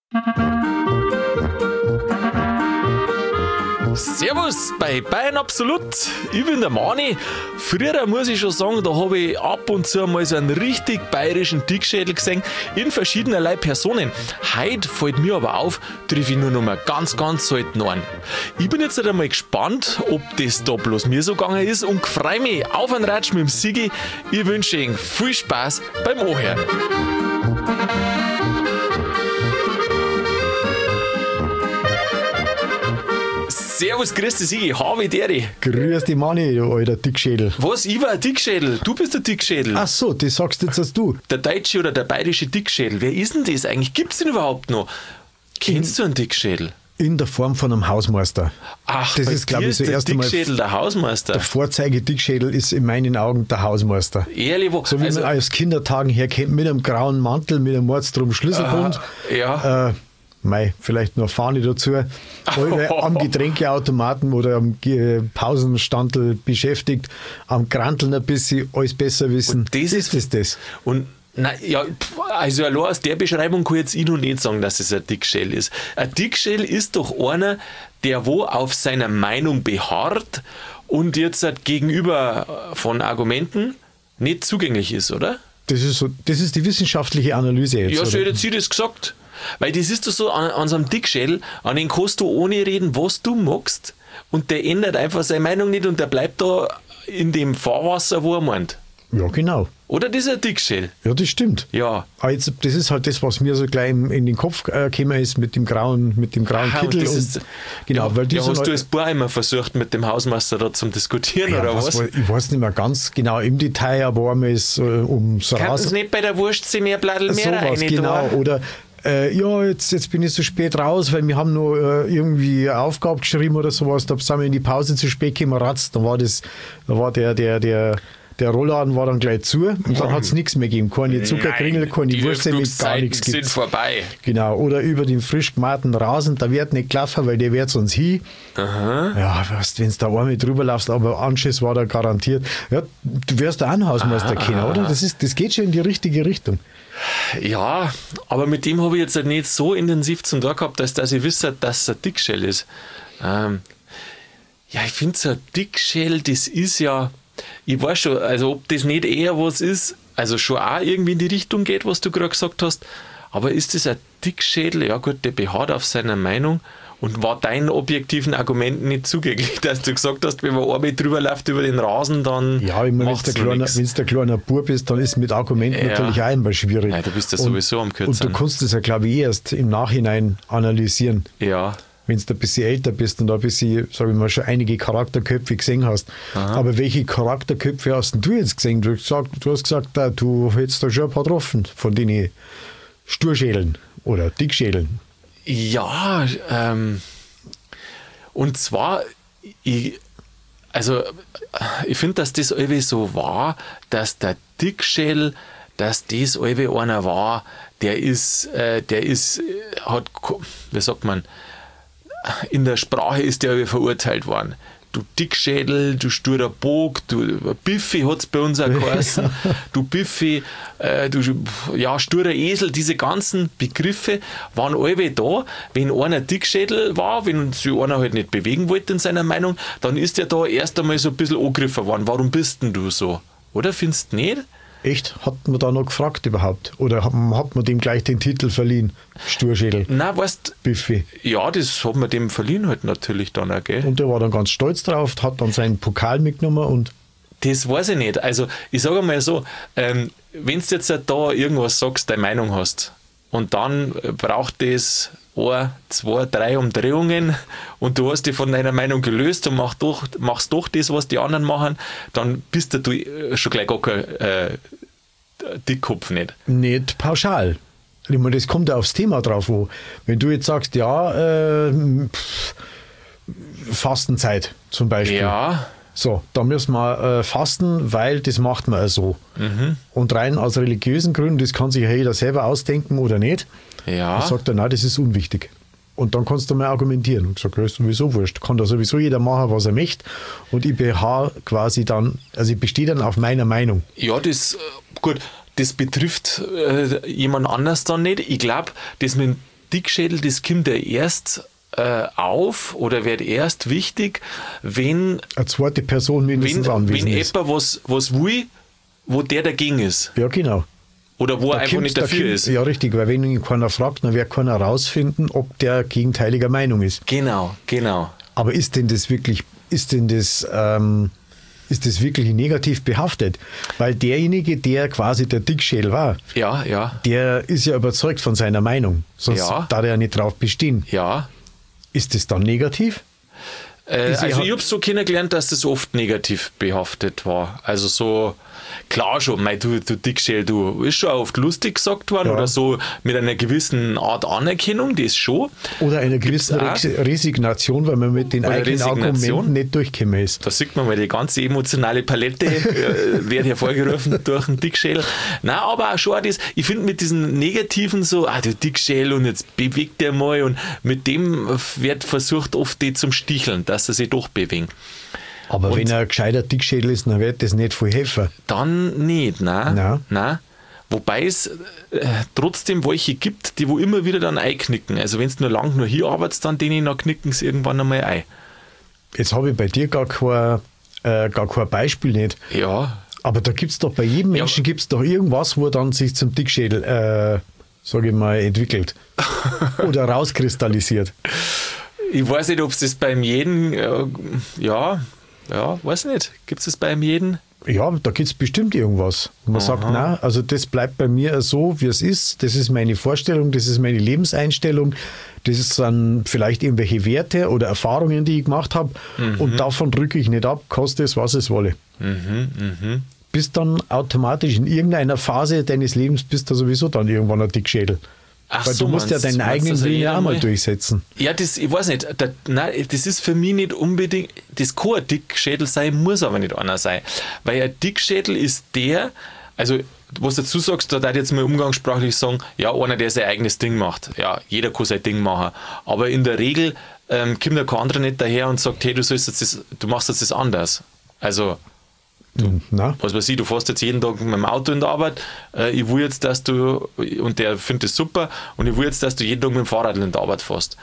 Servus bei Bayern Absolut. Ich bin der Mani. Früher muss ich schon sagen, da habe ich ab und zu mal so einen richtig bayerischen Dickschädel gesehen in verschiedenerlei Personen. Heute fällt mir aber auf, treffe ich nur noch mal ganz selten an. Ich bin jetzt einmal gespannt, ob das da bloß mir so gegangen ist und freue mich auf einen Ratsch mit dem Sigi. Ich wünsche Ihnen viel Spaß beim Anhören. Servus, grüß dich, Sigi, habe Deri. Grüß dich, Manni, du alter Dickschädel. Was, ich war ein Dickschädel? Du bist der Dickschädel. Ach so, das sagst jetzt als du. Der deutsche oder der bayerische Dickschädel, wer ist denn das eigentlich? Gibt's den überhaupt noch? Kennst du einen Dickschädel? In der Form von einem Hausmeister. Ach, das bei ist, glaube dir ich, so ist der erst einmal. Dickschädel der Hausmeister. Der Vorzeige-Dickschädel ist in meinen Augen der Hausmeister. Ehrlich, wo? So wie man aus Kindertagen her kennt, mit einem grauen Mantel, mit einem Mordstrom Schlüsselbund. Ja. Vielleicht noch Fahne dazu. Oder am Getränkeautomaten oder am Pausenstandel beschäftigt, am Granteln ein bisschen, alles besser wissen. Und das ist das. Und also allein aus der Beschreibung kann jetzt ich noch nicht sagen, dass es ein Dickschädel ist. Ein Dickschädel ist doch einer, der wo auf seiner Meinung beharrt und jetzt gegenüber von Argumenten nicht zugänglich ist, oder? Das ist die wissenschaftliche Analyse jetzt. Ja, so oder? hätte sie das gesagt. Weil das ist doch so an so einem Dickschädel, an den kannst du ohne reden, was du magst, und der ändert einfach seine Meinung nicht und der bleibt da in dem Fahrwasser, wo er meint. Ja, genau. Oder das ist ein Dickschädel. Ja, das stimmt. Ja. Aber jetzt, das ist halt das, was mir so gleich in den Kopf gekommen ist mit dem grauen Kittel. Genau, weil die hast halt, du als Bauer immer versucht, mit dem Hausmeister da zum Diskutieren, oder was? Ich weiß nicht mehr ganz genau im Detail, aber einmal ist um so Kannst du nicht bei der Wurst mehr Bladel mehr sowas, rein? Genau, oder jetzt bin ich so spät raus, weil wir haben nur irgendwie eine Aufgabe geschrieben oder sowas, da sind wir in die Pause zu spät gekommen, ratz, da war der Rollladen war dann gleich zu und dann hat es nichts mehr gegeben. Keine Zuckerkringel, keine Wurst, mit gar nichts sind gibt's. vorbei. Genau, oder über den frisch gemähten Rasen, da wird nicht klaffen, weil der wird sonst hin. Aha. Ja, wenn du da einmal drüber laufst, aber Anschiss war da garantiert. Ja, du wirst da auch einen Hausmeister kennen, oder? Das geht schon in die richtige Richtung. Ja, aber mit dem habe ich jetzt nicht so intensiv zum Tag gehabt, dass ich wüsste, dass es ein Dickschädel ist. Ich finde so ein Dickschädel, das ist ja, ich weiß schon, also ob das nicht eher was ist, also schon auch irgendwie in die Richtung geht, was du gerade gesagt hast, aber ist das ein Dickschädel? Ja gut, der beharrt auf seiner Meinung und war deinen objektiven Argumenten nicht zugänglich, dass du gesagt hast, wenn man einmal drüber läuft über den Rasen, dann ja, ich meine, wenn du der kleiner Bub bist, dann ist mit Argumenten natürlich auch immer schwierig. Ja, du bist ja sowieso am Kürzen. Und du kannst das ja, glaube ich, erst im Nachhinein analysieren. Ja. Wenn du ein bisschen älter bist und ein bisschen, sag ich mal, schon einige Charakterköpfe gesehen hast. Aha. Aber welche Charakterköpfe hast denn du jetzt gesehen? Du hast gesagt, du hättest da schon ein paar getroffen von den Sturschädeln oder Dickschädeln. Ja, und zwar, ich finde, dass das irgendwie so war, dass der Dickschädel, dass das irgendwie einer war, der ist, wie sagt man, in der Sprache ist der verurteilt worden. Du Dickschädel, du sturer Bog, du Biffi hat es bei uns auch geheißen, du Biffi, sturer Esel, diese ganzen Begriffe waren alle da. Wenn einer Dickschädel war, wenn sich einer halt nicht bewegen wollte in seiner Meinung, dann ist der da erst einmal so ein bisschen angegriffen worden. Warum bist denn du so? Oder findest du nicht? Echt? Hat man da noch gefragt überhaupt? Oder hat man dem gleich den Titel verliehen? Sturschädel? Nein, weißt du. Biffi. Ja, das hat man dem verliehen halt natürlich dann auch, gell? Und der war dann ganz stolz drauf, hat dann seinen Pokal mitgenommen und. Das weiß ich nicht. Also, ich sage mal so, wenn du jetzt da irgendwas sagst, deine Meinung hast, und dann braucht das 1, 2, 3 Umdrehungen und du hast dich von deiner Meinung gelöst und machst doch das, was die anderen machen, dann bist du schon gleich gar kein Dickkopf nicht. Nicht pauschal. Ich meine, das kommt ja aufs Thema drauf an. Wenn du jetzt sagst, ja, Fastenzeit zum Beispiel. Ja. So, da müssen wir fasten, weil das macht man so. Mhm. Und rein aus religiösen Gründen, das kann sich ja jeder selber ausdenken oder nicht. Ja. Dann sagt er, nein, das ist unwichtig. Und dann kannst du mal argumentieren und sagst, das ist sowieso wurscht. Kann da sowieso jeder machen, was er möchte. Und ich beharre quasi dann, also ich bestehe dann auf meiner Meinung. Ja, das, gut, das betrifft jemand anders dann nicht. Ich glaube, das mit Dickschädel, das kommt ja erst auf oder wird erst wichtig, wenn eine zweite Person mindestens anwesend ist. Wenn jemand was will, wo der dagegen ist. Ja, genau. Oder wo er einfach nicht dafür ist. Ja, richtig, weil wenn ihn keiner fragt, dann wird keiner herausfinden, ob der gegenteiliger Meinung ist. Genau. Aber ist das wirklich negativ behaftet? Weil derjenige, der quasi der Dickschädel war, Ja. der ist ja überzeugt von seiner Meinung. Sonst darf er ja nicht drauf bestehen. Ja. Ist das dann negativ? Also ich habe so kennengelernt, dass das oft negativ behaftet war. Also so, klar schon, du Dickschädel, du, ist schon oft lustig gesagt worden oder so mit einer gewissen Art Anerkennung, das schon. Oder einer gewissen Resignation, weil man mit den eigenen Argumenten nicht durchgekommen ist. Da sieht man mal, die ganze emotionale Palette wird hervorgerufen durch einen Dickschädel. Nein, aber auch schon das, ich finde mit diesen Negativen so, du Dickschädel und jetzt bewegt der mal und mit dem wird versucht oft die zum Sticheln, dass sie sich doch bewegen. Aber wenn er ein gescheiter Dickschädel ist, dann wird das nicht viel helfen. Dann nicht, nein. Wobei es trotzdem welche gibt, die wo immer wieder dann einknicken. Also wenn es nur lang nur hier arbeitest, dann knicken sie irgendwann einmal ein. Jetzt habe ich bei dir gar kein Beispiel nicht. Ja. Aber da gibt es doch bei jedem Menschen gibt's doch irgendwas, wo er dann sich zum Dickschädel, sage ich mal, entwickelt. Oder rauskristallisiert. Ich weiß nicht, ob es das beim jeden, weiß nicht. Gibt es das beim jeden? Ja, da gibt es bestimmt irgendwas. Und man sagt, nein, also das bleibt bei mir so, wie es ist. Das ist meine Vorstellung, das ist meine Lebenseinstellung. Das sind vielleicht irgendwelche Werte oder Erfahrungen, die ich gemacht habe. Und davon drücke ich nicht ab, koste es, was es wolle. Bist dann automatisch in irgendeiner Phase deines Lebens, bist du sowieso dann irgendwann ein Dickschädel. Weil du musst ja deinen eigenen Willen ja auch mal durchsetzen. Ja, ich weiß nicht. Das ist für mich nicht unbedingt, das kann ein Dickschädel sein, muss aber nicht einer sein. Weil ein Dickschädel ist der, also was dazu sagst, da darf ich jetzt mal umgangssprachlich sagen, ja, einer, der sein eigenes Ding macht. Ja, jeder kann sein Ding machen. Aber in der Regel kommt da kein anderer nicht daher und sagt, hey, du machst jetzt das anders. Also was weiß ich, du fährst jetzt jeden Tag mit dem Auto in der Arbeit, ich will jetzt, dass du, und der findet das super, und ich will jetzt, dass du jeden Tag mit dem Fahrrad in der Arbeit fährst.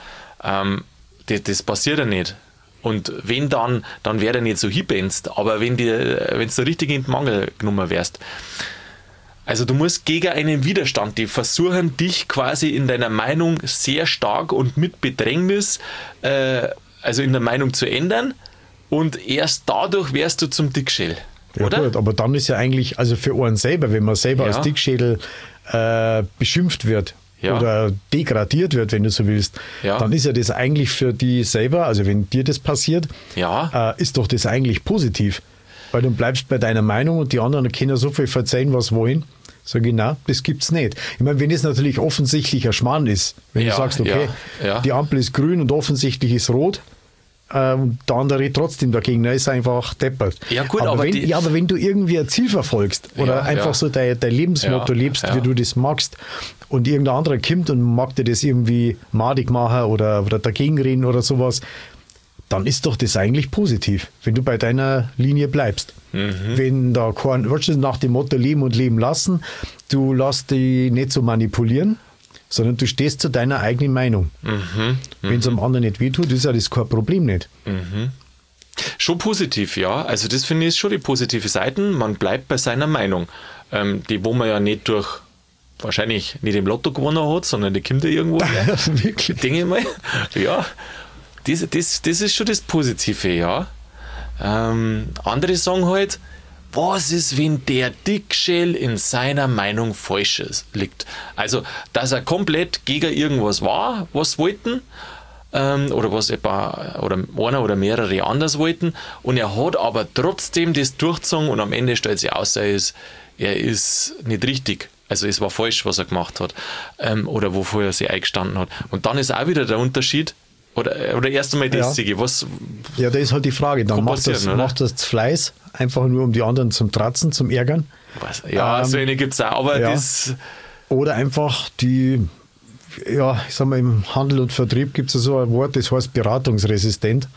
Das passiert ja nicht. Und wenn dann wäre er nicht so hinbenzt, aber wenn du richtig in den Mangel genommen wärst. Also du musst gegen einen Widerstand, die versuchen dich quasi in deiner Meinung sehr stark und mit Bedrängnis, also in der Meinung zu ändern, und erst dadurch wärst du zum Dickschädel. Ja, oder? Gut, aber dann ist ja eigentlich, also für einen selber, wenn man selber als Dickschädel beschimpft wird oder degradiert wird, wenn du so willst, dann ist ja das eigentlich für die selber, also wenn dir das passiert, ist doch das eigentlich positiv. Weil du bleibst bei deiner Meinung und die anderen können so viel verzeihen, was wollen. Sag ich, nein, das gibt's nicht. Ich meine, wenn es natürlich offensichtlich ein Schmarrn ist, wenn du sagst, okay, die Ampel ist grün und offensichtlich ist rot, der andere trotzdem dagegen, der ist einfach deppert. Ja, gut, aber wenn du irgendwie ein Ziel verfolgst oder einfach so dein Lebensmotto lebst, wie du das magst, und irgendein anderer kommt und mag dir das irgendwie madig machen oder dagegen reden oder sowas, dann ist doch das eigentlich positiv, wenn du bei deiner Linie bleibst. Wenn da nach dem Motto leben und leben lassen, du lässt dich nicht so manipulieren, sondern du stehst zu deiner eigenen Meinung. Wenn es am anderen nicht wehtut, ist ja das kein Problem nicht. Schon positiv, ja. Also das finde ich schon die positive Seite. Man bleibt bei seiner Meinung. Die, wo man ja nicht wahrscheinlich nicht im Lotto gewonnen hat, sondern die kommt ja irgendwo her. Wirklich? Denke ich mal. Ja, das ist schon das Positive, ja. Andere sagen halt, was ist, wenn der Dickschädel in seiner Meinung falsch liegt? Also, dass er komplett gegen irgendwas war, was wollten, oder was einer oder mehrere anders wollten, und er hat aber trotzdem das durchgezogen und am Ende stellt sich aus, er ist nicht richtig. Also es war falsch, was er gemacht hat, oder wofür er sich eingestanden hat. Und dann ist auch wieder der Unterschied, oder erst einmal das Siege. Ja, da ist halt die Frage. Dann macht das Fleiß, einfach nur um die anderen zum Tratzen, zum Ärgern. Ja, so eine gibt es auch, aber das... Oder einfach ich sag mal, im Handel und Vertrieb gibt es ja so ein Wort, das heißt beratungsresistent.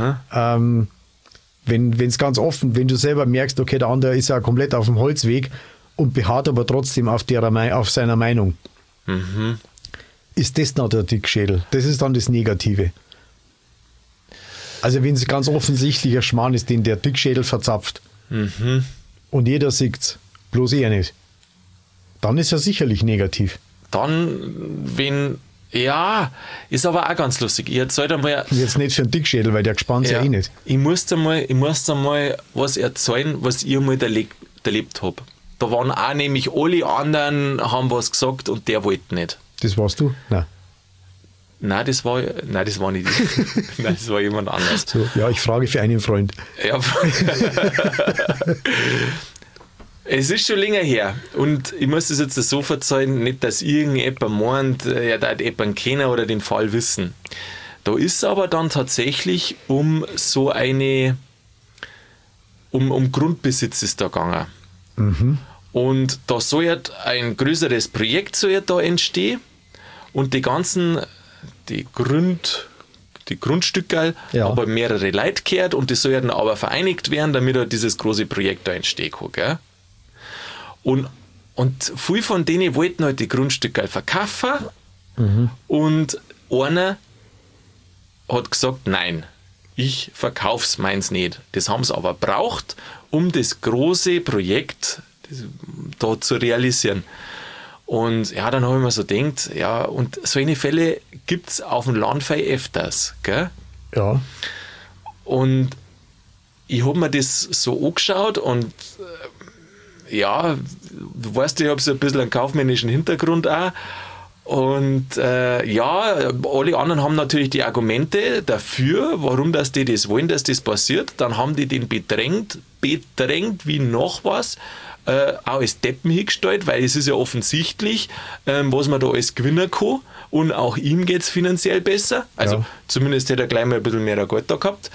Wenn es ganz offen, wenn du selber merkst, okay, der andere ist ja komplett auf dem Holzweg und beharrt aber trotzdem auf seiner Meinung. ist das noch der Dickschädel. Das ist dann das Negative. Also wenn es ganz offensichtlicher Schmarrn ist, den der Dickschädel verzapft und jeder sieht's, bloß er nicht, dann ist er sicherlich negativ. Dann, ist aber auch ganz lustig. Ich erzähle einmal. Jetzt nicht für einen Dickschädel, weil der gespannt ja eh nicht. Ich muss dir mal was erzählen, was ich mal erlebt habe. Da waren auch nämlich alle anderen, haben was gesagt und der wollte nicht. Das warst du? Nein, das war nicht ich. Nein, das war jemand anders. So, ja, ich frage für einen Freund. Ja. Es ist schon länger her und ich muss das jetzt so verzeihen, nicht, dass irgendjemand meint, er darf jemanden kennen oder den Fall wissen. Da ist aber dann tatsächlich um Grundbesitz ist da gegangen. Und da soll jetzt ein größeres Projekt da entstehen und die Grundstücke aber mehrere Leute gehört und die sollen aber vereinigt werden, damit dieses große Projekt da entstehen kann. Gell? Und viele von denen wollten halt die Grundstücke verkaufen und einer hat gesagt, nein, ich verkauf's meins nicht. Das haben sie aber braucht, um das große Projekt da zu realisieren. Und ja, dann habe ich mir so gedacht, ja, und solche Fälle gibt es auf dem Land viel öfters, gell? Ja. Und ich habe mir das so angeschaut und du weißt, ich habe so ein bisschen einen kaufmännischen Hintergrund auch. Und alle anderen haben natürlich die Argumente dafür, warum dass die das wollen, dass das passiert. Dann haben die den bedrängt wie noch was, auch als Deppen hingestellt, weil es ist ja offensichtlich, was man da alles gewinnen kann. Und auch ihm geht es finanziell besser. Also zumindest hätte er gleich mal ein bisschen mehr Geld da gehabt.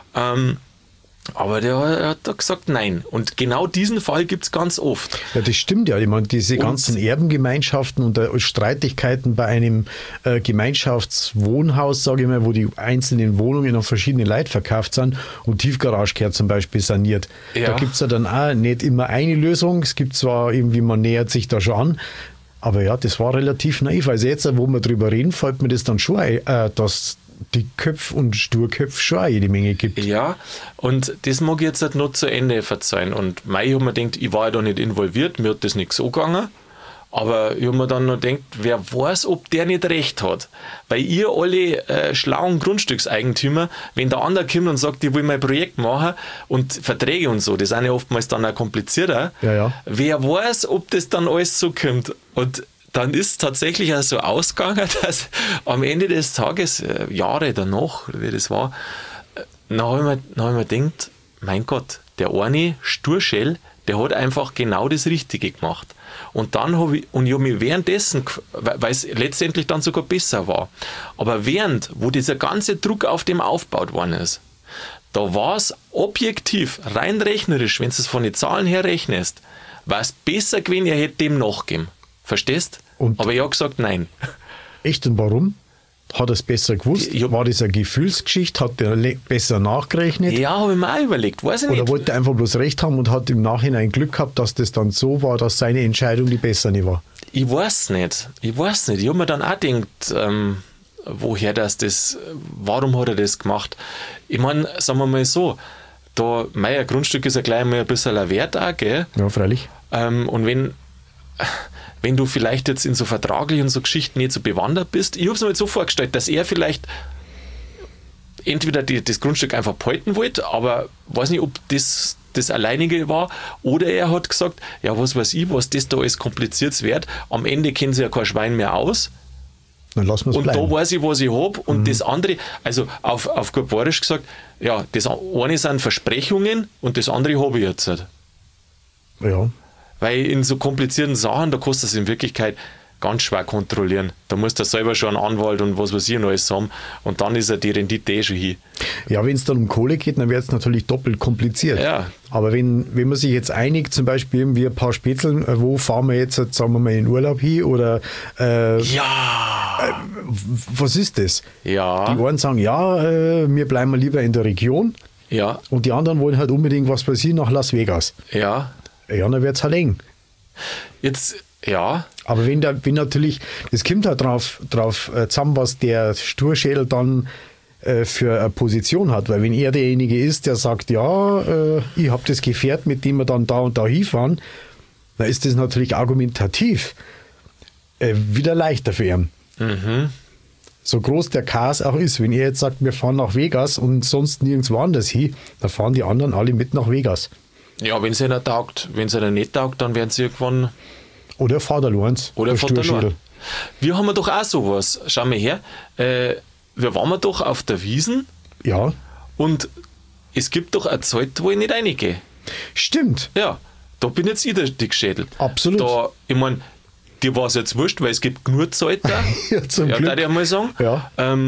Aber der hat da gesagt, nein. Und genau diesen Fall gibt es ganz oft. Ja, das stimmt ja. Ich meine, diese ganzen Erbengemeinschaften und Streitigkeiten bei einem Gemeinschaftswohnhaus, sage ich mal, wo die einzelnen Wohnungen an verschiedene Leute verkauft sind und Tiefgarage gehört zum Beispiel saniert. Ja. Da gibt es ja dann auch nicht immer eine Lösung. Es gibt zwar irgendwie, man nähert sich da schon an, aber ja, das war relativ naiv. Also jetzt, wo wir drüber reden, fällt mir das dann schon ein, dass Dickköpfe und Sturköpfe schon auch jede Menge gibt. Ja, und das mag ich jetzt halt noch zu Ende verzeihen. Und ich habe mir gedacht, ich war ja da nicht involviert, mir hat das nicht so gegangen. Aber ich habe mir dann noch gedacht, wer weiß, ob der nicht recht hat. Weil ihr alle schlauen Grundstückseigentümer, wenn der andere kommt und sagt, ich will mein Projekt machen und Verträge und so, das sind ja oftmals dann auch komplizierter. Ja. Wer weiß, ob das dann alles so kommt. Und dann ist es tatsächlich auch so ausgegangen, dass am Ende des Tages, Jahre danach, wie das war, dann habe ich mir gedacht, mein Gott, der eine Sturschell, der hat einfach genau das Richtige gemacht. Und dann habe ich mich währenddessen, weil es letztendlich dann sogar besser war, aber wo dieser ganze Druck auf dem aufgebaut worden ist, da war es objektiv, rein rechnerisch, wenn du es von den Zahlen her rechnest, war es besser gewesen, er hätte dem nachgegeben. Verstehst? Aber ich habe gesagt, nein. Echt? Und warum? Hat er es besser gewusst? War das eine Gefühlsgeschichte? Hat er besser nachgerechnet? Ja, habe ich mir auch überlegt. Weiß ich nicht. Oder wollte er einfach bloß recht haben und hat im Nachhinein Glück gehabt, dass das dann so war, dass seine Entscheidung die bessere war? Ich weiß nicht. Ich habe mir dann auch gedacht, warum hat er das gemacht? Ich meine, sagen wir mal so, mein Grundstück ist ja gleich mal ein bisschen ein Wert auch, gell? Ja, freilich. Und wenn du vielleicht jetzt in so vertraglichen so Geschichten nicht so bewandert bist, ich habe es mir jetzt so vorgestellt, dass er vielleicht entweder das Grundstück einfach behalten wollte, aber weiß nicht, ob das Alleinige war, oder er hat gesagt, ja, was weiß ich, was das da alles kompliziert wird, am Ende kennen sie ja kein Schwein mehr aus. Dann lassen wir es bleiben. Da weiß ich, was ich habe, und das andere, also auf gut Bayerisch gesagt, ja, das eine sind Versprechungen und das andere habe ich jetzt nicht. Ja. Weil in so komplizierten Sachen, da kostet es in Wirklichkeit ganz schwer kontrollieren. Da musst du selber schon einen Anwalt und was weiß ich noch alles haben, und dann ist ja die Rendite schon hin. Ja, wenn es dann um Kohle geht, dann wird es natürlich doppelt kompliziert. Ja. Aber wenn man sich jetzt einigt, zum Beispiel irgendwie ein paar Spätzeln, wo fahren wir jetzt, sagen wir mal, in Urlaub hin, oder was ist das? Ja. Die einen sagen, wir bleiben lieber in der Region. Ja. Und die anderen wollen halt unbedingt was passieren nach Las Vegas. Ja. Ja, dann wird es halt eng. Jetzt Ja. Aber wenn natürlich, das kommt halt drauf zusammen, was der Sturschädel dann für eine Position hat. Weil wenn er derjenige ist, der sagt, ja, ich habe das Gefährt, mit dem wir dann da und da hinfahren, dann ist das natürlich argumentativ wieder leichter für ihn. So groß der Chaos auch ist, wenn er jetzt sagt, wir fahren nach Vegas und sonst nirgendwo anders hin, dann fahren die anderen alle mit nach Vegas. Ja, wenn es ihnen taugt. Wenn es ihnen nicht taugt, dann werden sie irgendwann... Oder fahrt allein. Oder fahrt allein. Wir haben doch auch sowas. Schau mal her. Wir waren doch auf der Wiesn. Ja. Und es gibt doch eine Zeit, wo ich nicht reingehe. Stimmt. Ja. Da bin jetzt ich der Dickschädel. Absolut. Da, ich meine, dir war es jetzt wurscht, weil es gibt genug Zeit da. Ja, zum Glück. Darf ich einmal sagen. Ja.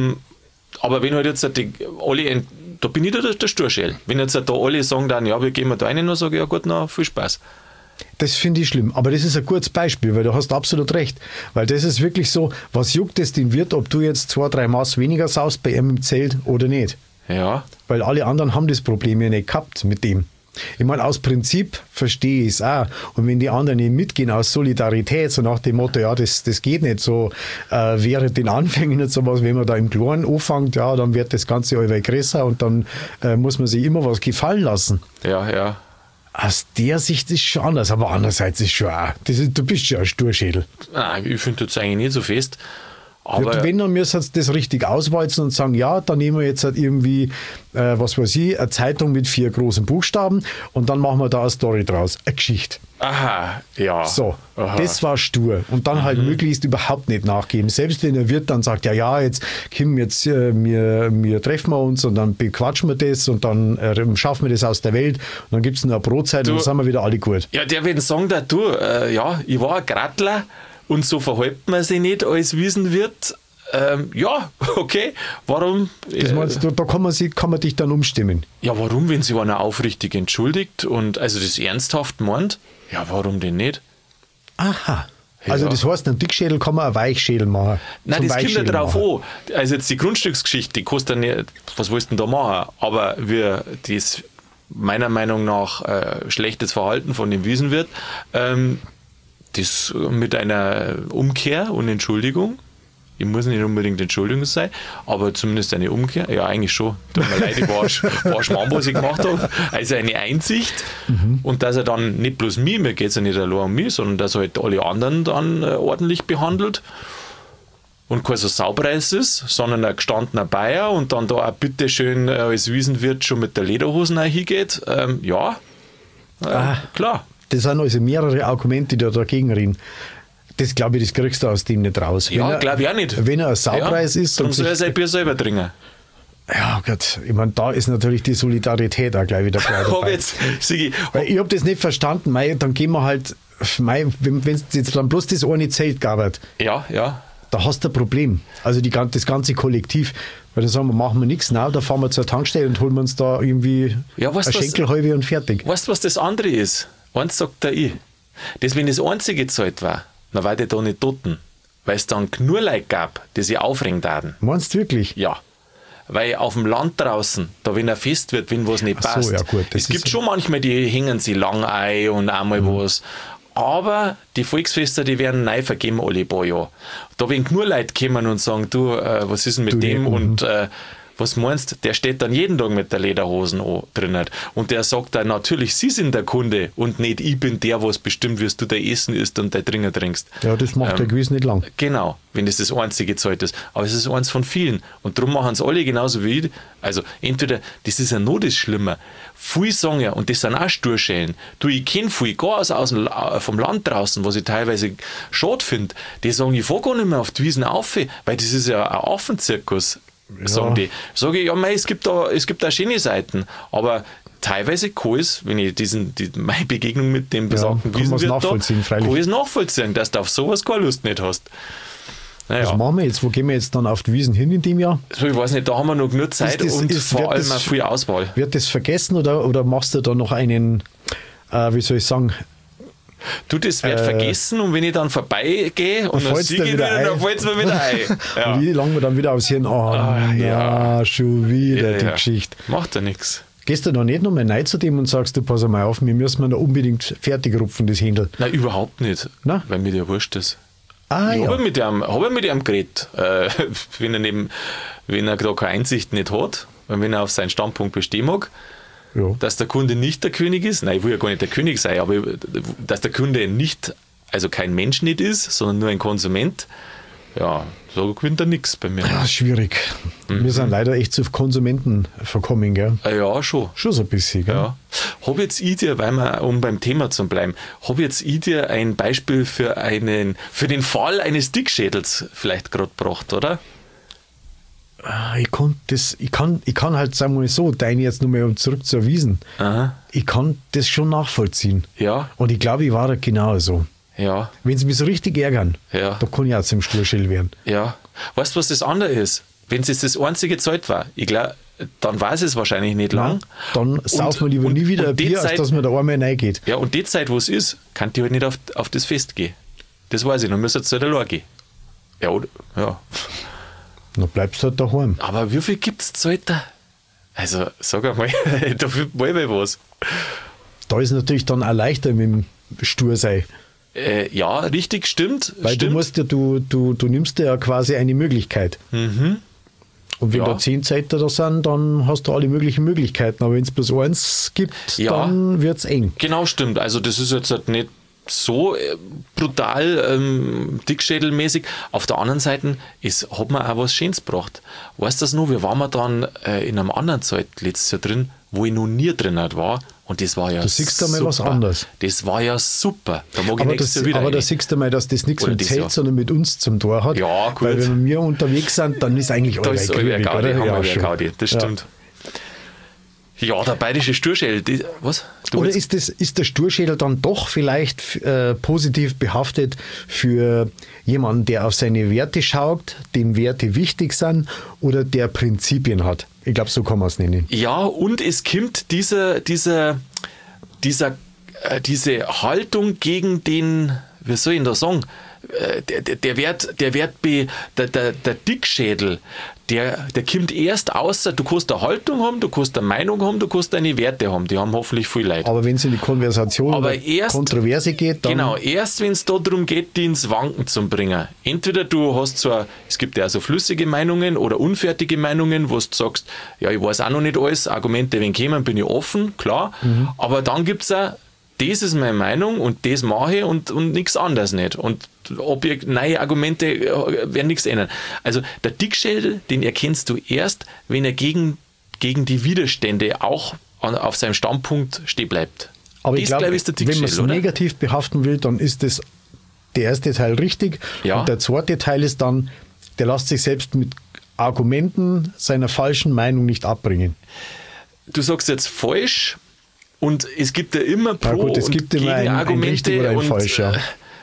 Aber wenn halt jetzt alle, da bin ich der Sturschädel. Wenn jetzt da alle sagen dann, ja, wir gehen da rein, dann sage ich, ja gut, na, viel Spaß. Das finde ich schlimm, aber das ist ein gutes Beispiel, weil du hast absolut recht. Weil das ist wirklich so, was juckt es den Wirt, ob du jetzt 2-3 Maß weniger saust bei ihm im Zelt oder nicht. Ja. Weil alle anderen haben das Problem ja nicht gehabt mit dem. Ich meine, aus Prinzip verstehe ich es auch. Und wenn die anderen nicht mitgehen aus Solidarität, so nach dem Motto, ja, das geht nicht so, während den Anfängen und sowas, wenn man da im Kleinen anfängt, ja, dann wird das Ganze allweil größer und dann muss man sich immer was gefallen lassen. Ja, ja. Aus der Sicht ist es schon anders, aber andererseits ist schon auch, du bist schon ein Sturschädel. Nein, ich finde das eigentlich nicht so fest. Aber wenn, dann müssen sie das richtig auswalzen und sagen, ja, dann nehmen wir jetzt halt irgendwie, was weiß ich, eine Zeitung mit 4 großen Buchstaben und dann machen wir da eine Story draus, eine Geschichte. Aha, ja. So, Aha. Das war stur. Und dann halt möglichst überhaupt nicht nachgeben. Selbst wenn der Wirt dann sagt, ja, jetzt Kim, jetzt wir treffen wir uns und dann bequatschen wir das und dann schaffen wir das aus der Welt und dann gibt es noch eine Brotzeit und dann sind wir wieder alle gut. Ja, der wird sagen, da du, ja, ich war ein Grattler und so verhält man sich nicht als Wiesenwirt. Ja, okay, warum? Das meinst du, da kann man dich dann umstimmen. Ja, warum, wenn sich einer aufrichtig entschuldigt und also das ernsthaft meint? Ja, warum denn nicht? Aha. Also das heißt, einen Dickschädel kann man einen Weichschädel machen. Nein, das kommt ja drauf an. Also jetzt die Grundstücksgeschichte, die kostet ja nicht, was willst du denn da machen? Aber das meiner Meinung nach schlechtes Verhalten von dem Wiesenwirt, das mit einer Umkehr und Entschuldigung, ich muss nicht unbedingt Entschuldigung sein, aber zumindest eine Umkehr, ja eigentlich schon, tut mir leid, ich war Schmarrn, was ich gemacht habe, also eine Einsicht und dass er dann nicht bloß mir geht es ja nicht allein um mich, sondern dass er halt alle anderen dann ordentlich behandelt und kein so Saupreis ist, sondern ein gestandener Bayer und dann da auch bitteschön als Wiesenwirt schon mit der Lederhosen hingeht, klar. Das sind also mehrere Argumente, die dagegen reden. Das glaube ich, das kriegst du aus dem nicht raus. Ja, glaube ich auch nicht. Wenn er ein Saupreis ist. Dann soll er sein Bier selber trinken. Ja, Gott, ich meine, da ist natürlich die Solidarität auch gleich wieder dabei. Weil ich habe das nicht verstanden, dann gehen wir halt, wenn es jetzt dann bloß das eine Zelt gab, ja. Da hast du ein Problem. Also das ganze Kollektiv. Weil dann sagen wir, machen wir nichts, da fahren wir zur Tankstelle und holen wir uns da irgendwie eine Schenkelhalbe und fertig. Weißt du, was das andere ist? Eins sagt der ich. Das, wenn das einzige Zeit war, dann war der da nicht toten. Weil es dann nur Leute gab, die sich aufregen taten. Meinst du wirklich? Ja. Weil auf dem Land draußen, da wenn er fest wird, wenn was nicht passt. Ja, gut, es gibt schon manchmal, die hängen sich lang ein und einmal was. Aber die Volksfeste, die werden neu vergeben alle paar Jahre. Da werden nur Leute kommen und sagen, du, was ist denn mit dem? Und was meinst du? Der steht dann jeden Tag mit der Lederhosen drin. Und der sagt dann, natürlich, Sie sind der Kunde und nicht ich bin der, was bestimmt, wirst du dein Essen isst und dein Trinken trinkst. Ja, das macht der gewiss nicht lang. Genau, wenn das einzige Zeit ist. Aber es ist eins von vielen. Und darum machen es alle genauso wie ich. Also entweder, das ist ja noch das Schlimme. Viele sagen ja, und das sind auch Sturschälen. Du, ich kenne viele, gar vom Land draußen, was ich teilweise schade finde, die sagen, ich fahre gar nicht mehr auf die Wiesen auf, weil das ist ja ein Affenzirkus. Sagen die. Sage ich, ja, es gibt da schöne Seiten, aber teilweise kann es, wenn ich meine Begegnung mit dem besagten Wiesenwirt kann ich es nachvollziehen, dass du auf sowas keine Lust nicht hast. Naja. Was machen wir jetzt? Wo gehen wir jetzt dann auf die Wiesen hin in dem Jahr? So, ich weiß nicht, da haben wir noch genug Zeit und vor allem auch viel Auswahl. Wird das vergessen oder machst du da noch einen, wie soll ich sagen, du, das wird vergessen und wenn ich dann vorbeigehe und dann siege ich wieder, dann fällt es mir wieder ein. Ja. Und wie lange wir dann wieder aufs Hirn, ja, schon wieder die Geschichte. Macht ja nichts. Gehst du da nicht nochmal rein zu dem und sagst, du pass mal auf, wir müssen da unbedingt fertig rupfen, das Händel? Nein, überhaupt nicht. Na? Weil mir der wurscht ist. Ah, Ich ja. habe mit ihm geredet, wenn er da keine Einsicht nicht hat und wenn er auf seinen Standpunkt bestehen mag, Ja. dass der Kunde nicht der König ist. Nein, ich will ja gar nicht der König sein, aber dass der Kunde nicht, also kein Mensch nicht ist, sondern nur ein Konsument, ja, so gewinnt er nichts bei mir. Ja, schwierig. Wir sind leider echt zu Konsumenten verkommen, gell? Ja, schon. Schon so ein bisschen, gell? Ja. Habe jetzt ich dir, um beim Thema zu bleiben, habe jetzt ich dir ein Beispiel für den Fall eines Dickschädels vielleicht gerade gebracht, oder? Ich kann halt, sagen wir mal so, deine jetzt nochmal um zurück zu erwiesen. Aha. Ich kann das schon nachvollziehen. Ja, Und ich glaube, ich war da genauso. ja, Wenn sie mich so richtig ärgern, Ja. da kann ich auch zum Sturschell werden. ja. Weißt du, was das andere ist? Wenn es jetzt das einzige Zeit war, ich glaube, dann weiß es wahrscheinlich nicht lang. Dann saufen wir lieber nie wieder ein die Bier, als Zeit, dass man da einmal reingeht. Ja, und die Zeit, wo es ist, kann die halt nicht auf das Fest gehen. Das weiß ich, dann müsste es halt allein gehen. Ja, oder? Ja. Dann bleibst du halt daheim. Aber wie viel gibt es zu heute? Also, sag einmal, da fühlt man was. Da ist natürlich dann auch leichter mit dem Stursein. Ja, richtig, stimmt. Weil stimmt. du musst ja, du nimmst dir ja quasi eine Möglichkeit. Und wenn Ja. da 10 Zeiten da sind, dann hast du alle möglichen Möglichkeiten. Aber wenn es bloß eins gibt, Ja. dann wird es eng. Genau, stimmt. Also das ist jetzt halt nicht so brutal dickschädelmäßig. Auf der anderen Seite hat man auch was Schönes gebracht. Weißt du das noch? Wir waren dann in einem anderen Zelt letztes Jahr drin, wo ich noch nie drin war. Und das war ja Du siehst da mal super. was anderes. Das war ja super. Da mag ich Aber, nächstes Jahr wieder aber da rein. siehst du mal, dass das nichts Oder mit das Zelt, Jahr. sondern mit uns zum Tor hat. Ja, gut. Weil wenn wir unterwegs sind, dann ist eigentlich Da ist alle grübig, Gaudi, oder? haben wir wieder schon. Gaudi. Das Ja. stimmt. Ja, der bayerische Sturschädel. Was? Du Oder willst- ist der Sturschädel dann doch vielleicht positiv behaftet für jemanden, der auf seine Werte schaut, dem Werte wichtig sind oder der Prinzipien hat? Ich glaube, so kann man es nennen. Ja, und es kommt diese Haltung gegen den, wie soll ich denn da sagen, der Dickschädel, der kommt erst außer, du kannst eine Haltung haben, du kannst eine Meinung haben, du kannst deine Werte haben, die haben hoffentlich viel Leute. Aber wenn es in die Konversation Aber oder erst- Kontroverse geht, dann Genau, erst wenn es da darum geht, die ins Wanken zu bringen. Entweder du hast zwar, es gibt ja so flüssige Meinungen oder unfertige Meinungen, wo du sagst, ja, ich weiß auch noch nicht alles, Argumente, wenn kommen, bin ich offen, klar, aber dann gibt es auch, das ist meine Meinung und das mache ich und nichts anderes nicht. Und neue Argumente werden nichts ändern. Also der Dickschädel, den erkennst du erst, wenn er gegen die Widerstände auch auf seinem Standpunkt stehen bleibt. Aber ich Das, glaube, glaub ich, ist der wenn man es Dickschädel, oder? negativ behaften will, dann ist das der erste Teil richtig. Ja. Und der zweite Teil ist dann, der lässt sich selbst mit Argumenten seiner falschen Meinung nicht abbringen. Du sagst jetzt falsch und es gibt ja immer Pro- Na gut, es und gibt immer ein Gegenargumente richtig oder ein und falsch, ja.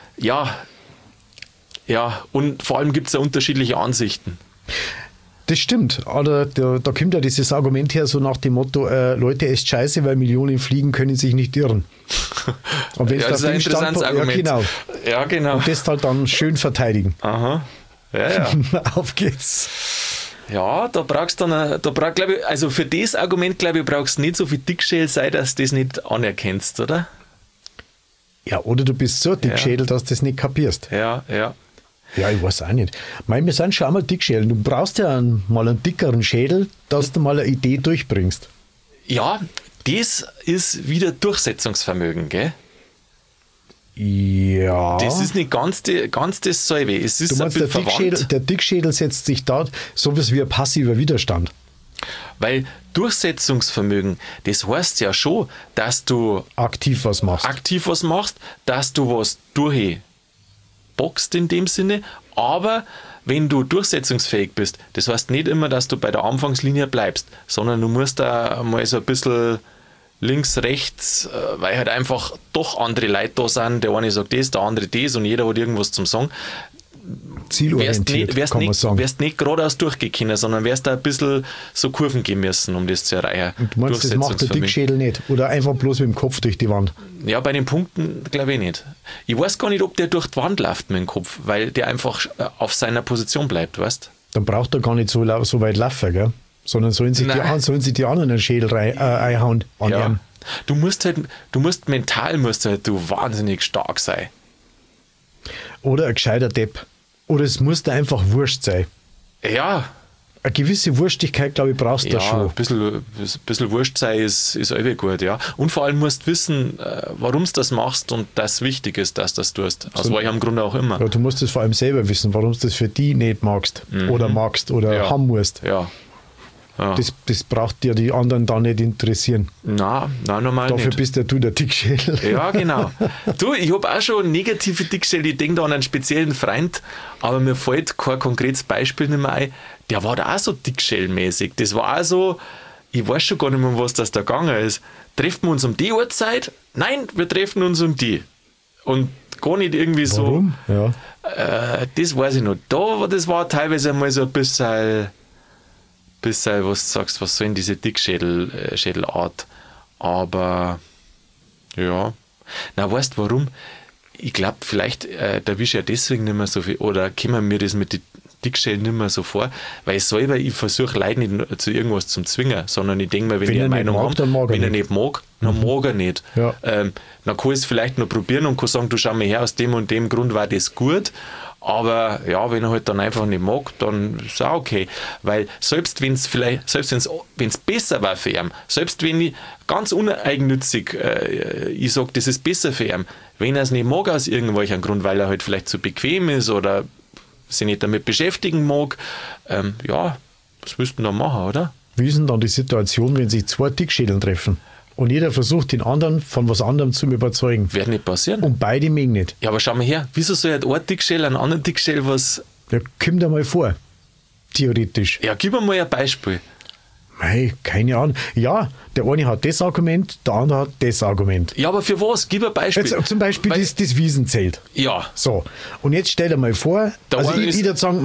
Ja, und vor allem gibt es ja unterschiedliche Ansichten. Das stimmt. Oder da kommt ja dieses Argument her, so nach dem Motto, Leute, esst Scheiße, weil Millionen Fliegen können sich nicht irren. Und wenn Ja, das ist ein interessantes Argument. Ja, genau. Ja, genau. Und das halt dann schön verteidigen. Aha. Ja, ja. Auf geht's. Ja, da brauchst du dann, glaube ich, also für das Argument, glaube ich, brauchst du nicht so viel Dickschädel sein, dass du das nicht anerkennst, oder? Ja, oder du bist so dickschädel, dass du das nicht kapierst. Ja, ja. Ja, ich weiß auch nicht. Wir sind schon einmal dickschädel. Du brauchst ja mal einen dickeren Schädel, dass du mal eine Idee durchbringst. Ja, das ist wieder Durchsetzungsvermögen, gell? Ja. Das ist nicht ganz dasselbe. Es ist du meinst, ein bisschen verwandt. Der Dickschädel setzt sich da sowas wie ein passiver Widerstand. Weil Durchsetzungsvermögen, das heißt ja schon, dass du Aktiv was machst. aktiv was machst, dass du was durchboxst in dem Sinne, aber wenn du durchsetzungsfähig bist, das heißt nicht immer, dass du bei der Anfangslinie bleibst, sondern du musst da mal so ein bisschen links, rechts, weil halt einfach doch andere Leute da sind, der eine sagt das, der andere das und jeder hat irgendwas zum Sagen. Zielorientiert, kann man sagen. Wärst nicht geradeaus durchgekommen, sondern wärst da ein bisschen so Kurven gehen müssen, um das zu erreichen. Und du meinst, das macht der Dickschädel nicht? Oder einfach bloß mit dem Kopf durch die Wand? Ja, bei den Punkten glaube ich nicht. Ich weiß gar nicht, ob der durch die Wand läuft mit dem Kopf, weil der einfach auf seiner Position bleibt, weißt Dann braucht er gar nicht so weit laufen, gell? sondern sollen sich die anderen einen Schädel einhauen an Ja. ihm. Du musst mental du wahnsinnig stark sein. Oder ein gescheiter Depp. Oder es muss dir einfach wurscht sein. Ja, Eine gewisse Wurstigkeit, glaube ich, brauchst du da ja, schon. ein bisschen wurscht sein ist irgendwie gut, ja. Und vor allem musst du wissen, warum du das machst und das wichtig ist, dass du das tust. Aus welchem Grunde auch immer. Ja, du musst es vor allem selber wissen, warum du das für die nicht magst oder Ja. haben musst. Ja. Ja. Das braucht dir die anderen dann nicht interessieren. Nein, normal Dafür nicht. bist ja du der Dickschädel. Ja, genau. Du, ich habe auch schon negative Dickstelle. Ich denke da an einen speziellen Freund, aber mir fällt kein konkretes Beispiel nicht mehr ein. Der war da auch so dickschellmäßig. Das war auch so, ich weiß schon gar nicht mehr, um was das da gegangen ist. Treffen wir uns um die Uhrzeit? Nein, wir treffen uns um die. Und gar nicht irgendwie Warum? Ja. so. Das weiß ich noch. Das war teilweise mal so ein bisschen was du sagst, was soll denn diese Dickschädelart? Aber ja. Na, weißt du warum? Ich glaube, vielleicht erwische ich ja deswegen nicht mehr so viel oder kommen mir das mit den Dickschädeln nicht mehr so vor, weil ich versuche Leute nicht zu irgendwas zum Zwingen, sondern ich denke mir, wenn ich eine Meinung habe, wenn er nicht mag, dann mag er nicht. Ja. Dann kann ich es vielleicht noch probieren und kann sagen, du schau mal her, aus dem und dem Grund war das gut. Aber ja, wenn er halt dann einfach nicht mag, dann ist es auch okay. Weil selbst wenn es besser war für ihn, selbst wenn ich ganz uneigennützig ich sage, das ist besser für ihn, wenn er es nicht mag aus irgendwelchen Grund, weil er halt vielleicht zu bequem ist oder sich nicht damit beschäftigen mag, ja, was müssten wir dann machen, oder? Wie ist denn dann die Situation, wenn sich zwei Dickschädeln treffen und jeder versucht, den anderen von was anderem zu überzeugen? Wird nicht passieren. Und beide mögen nicht. Ja, aber schau mal her, wieso soll ein Dickschäl einen anderen Dickschäl was... Ja, kommt einmal vor. Theoretisch. Ja, gib mir mal ein Beispiel. Hey, keine Ahnung. Ja, der eine hat das Argument, der andere hat das Argument. Ja, aber für was? Gib ein Beispiel. Jetzt zum Beispiel Weil- das Wiesenzelt. Ja, So, und jetzt stell dir mal vor, Der also eine ich ist- würde sagen,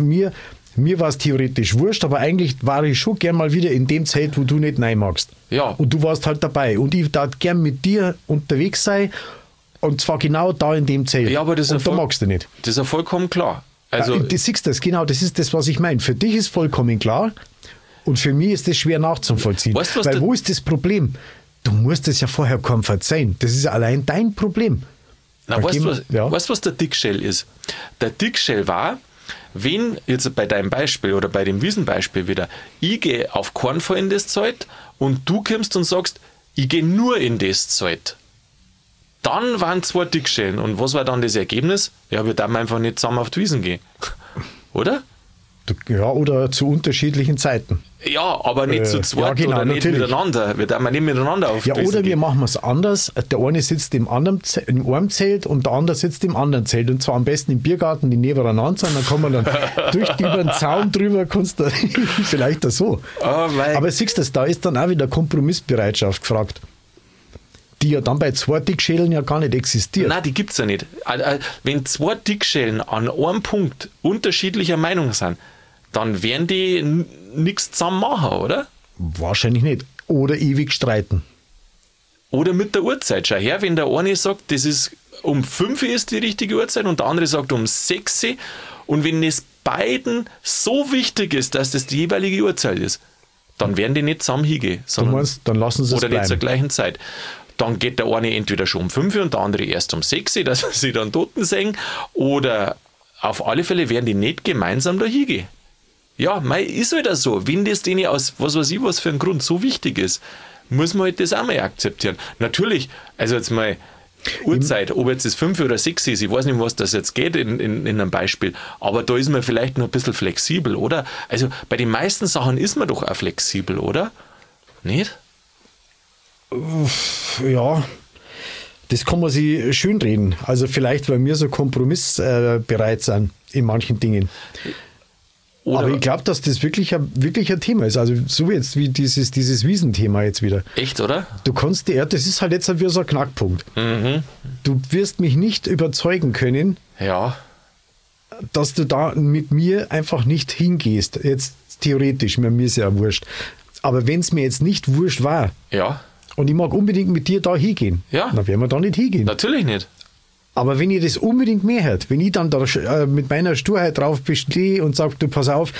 mir war es theoretisch wurscht, aber eigentlich war ich schon gern mal wieder in dem Zelt, wo du nicht rein magst. Ja. Und du warst halt dabei. Und ich darf gern mit dir unterwegs sein und zwar genau da in dem Zelt. Ja, aber das ist und ja da voll- magst du nicht. das ist ja vollkommen klar. Also, Das siehst du, genau, das ist das, was ich meine. Für dich ist vollkommen klar und für mich ist das schwer nachzuvollziehen. Weißt du, was Weil der- wo ist das Problem? Du musst es ja vorher kaum verzeihen. Das ist ja allein dein Problem. na, Da weißt gehen du, wir- was der Dickschäl ist? Der Dickschäl war, wenn, jetzt bei deinem Beispiel oder bei dem Wiesenbeispiel wieder, ich gehe auf keinen Fall in das Zelt und du kommst und sagst, ich gehe nur in das Zelt. Dann waren zwei Dickschälen. Und was war dann das Ergebnis? Ja, wir dürfen einfach nicht zusammen auf die Wiesen gehen. Oder? Ja, oder zu unterschiedlichen Zeiten. Ja, aber nicht zu zweit ja, genau, oder nicht natürlich. miteinander. Wir dürfen nicht miteinander auf die Ja, Wiesen oder wir gehen. machen es anders. Der eine sitzt im einen Zelt und der andere sitzt im anderen Zelt. Und zwar am besten im Biergarten, die nebeneinander sind. Dann kann man dann über den Zaun drüber, kannst du vielleicht auch so. Aber siehst du, da ist dann auch wieder Kompromissbereitschaft gefragt. Die ja dann bei zwei Dickschälen ja gar nicht existiert. Nein, die gibt es ja nicht. Wenn zwei Dickschälen an einem Punkt unterschiedlicher Meinung sind, dann werden die nichts zusammen machen, oder? Wahrscheinlich nicht. Oder ewig streiten. Oder mit der Uhrzeit. Schau her, wenn der eine sagt, das ist um 5 Uhr ist die richtige Uhrzeit und der andere sagt um 6 Uhr. Und wenn es beiden so wichtig ist, dass das die jeweilige Uhrzeit ist, dann werden die nicht zusammen hingehen. Du sondern- meinst, dann lassen sie es oder nicht zur bleiben. gleichen Zeit. Dann geht der eine entweder schon um 5 Uhr und der andere erst um 6 Uhr, dass sie dann Toten sehen. Oder auf alle Fälle werden die nicht gemeinsam da hingehen. Ja, mei, ist halt auch so. Wenn das denen aus was weiß ich was für einen Grund so wichtig ist, muss man halt das auch mal akzeptieren. Natürlich, also jetzt mal Uhrzeit, ob jetzt das 5 oder 6 ist, ich weiß nicht, was das jetzt geht in einem Beispiel, aber da ist man vielleicht noch ein bisschen flexibel, oder? Also bei den meisten Sachen ist man doch auch flexibel, oder? Nicht? Ja, das kann man sich schön reden. Also vielleicht, weil wir so kompromissbereit sind in manchen Dingen. Oder Aber ich glaube, dass das wirklich ein Thema ist. Also so jetzt wie dieses Wiesenthema jetzt wieder. echt, oder? Du kannst das ist halt jetzt wie so ein Knackpunkt. Du wirst mich nicht überzeugen können, Ja. dass du da mit mir einfach nicht hingehst. Jetzt theoretisch, mir ist ja wurscht. Aber wenn es mir jetzt nicht wurscht war Ja, und ich mag unbedingt mit dir da hingehen, Ja. dann werden wir da nicht hingehen. natürlich nicht. Aber wenn ihr das unbedingt mehr hört, wenn ich dann da mit meiner Sturheit drauf bestehe und sage, du pass auf,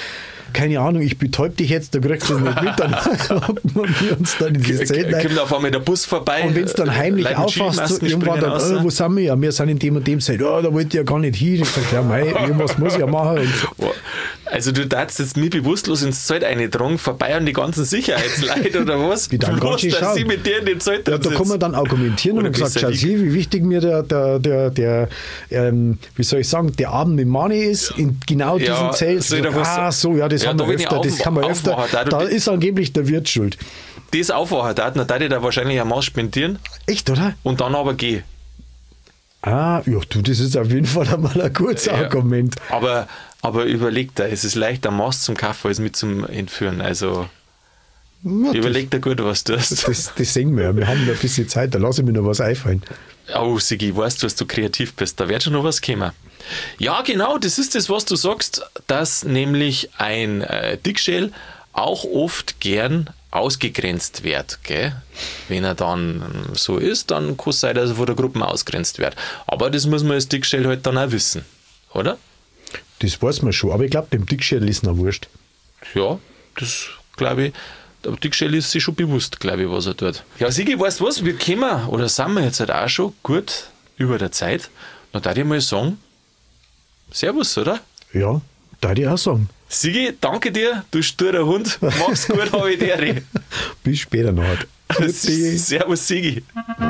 keine Ahnung, ich betäub dich jetzt, du kriegst das nicht mit, dann hocken wir uns dann in das Zelt rein. Kommt auf einmal der Bus vorbei. Und wenn es dann heimlich aufwachst, so irgendwann dann, wo sind wir? Ja, wir sind in dem und dem Zelt. Da wollte ich ja gar nicht hin. Ich sage, ja, mei, irgendwas muss ich ja machen. Und also du darfst jetzt mich bewusstlos ins Zelt eintragen, vorbei an die ganzen Sicherheitsleute oder was? Wie dann bloß, dass sie mit dir in dem Zelt ja, da kann man dann argumentieren und gesagt, schau sie, wie wichtig mir der wie soll ich sagen, der Abend mit Mani ist, in genau diesem Zelt. So, das haben wir öfter. Das kann man öfter. Da ist angeblich der Wirt schuld. Das Aufwachen, dann darf ich da wahrscheinlich einen Maß spendieren. Echt, oder? Und dann aber geh. Ja, du, das ist auf jeden Fall einmal ein gutes Argument. Aber überleg da, es ist leichter Maß zum Kaufen als mit zum Entführen. Also überleg da gut, was du hast. Das sehen wir. Wir haben noch ein bisschen Zeit, da lasse ich mir noch was einfallen. Oh, Sigi, weißt du, dass du kreativ bist, da wird schon noch was kommen. Ja, genau, das ist das, was du sagst, dass nämlich ein Dickschäl auch oft gern ausgegrenzt wird. Gell? Wenn er dann so ist, dann kann es sein, dass er von der Gruppe ausgrenzt wird. Aber das muss man als Dickschäl halt dann auch wissen, oder? Das weiß man schon, aber ich glaube, dem Dickschäl ist noch wurscht. Ja, das glaube ich. Der Dickschäl ist sich schon bewusst, glaube ich, was er tut. Ja, Sigi, weißt du was? Wir kommen, oder sind wir jetzt halt auch schon gut über der Zeit. Dann darf ich mal sagen, Servus, oder? Ja, darf ich auch sagen. Sigi, danke dir, du sturer Hund. Mach's gut, habe ich dir. Bis später noch. Servus, Sigi.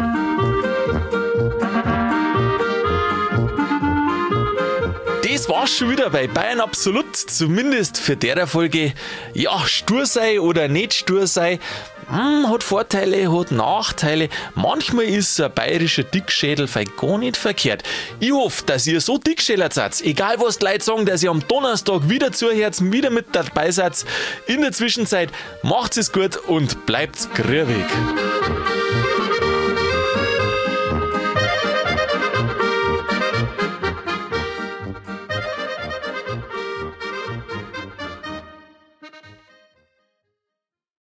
Das war's schon wieder bei Bayern Absolut, zumindest für der Folge. Ja, stur sei oder nicht stur sei, hat Vorteile, hat Nachteile. Manchmal ist ein bayerischer Dickschädel vielleicht gar nicht verkehrt. Ich hoffe, dass ihr so Dickschädler seid, egal was die Leute sagen, dass ihr am Donnerstag wieder zuhört, wieder mit dabei seid. In der Zwischenzeit macht's es gut und bleibt grübig.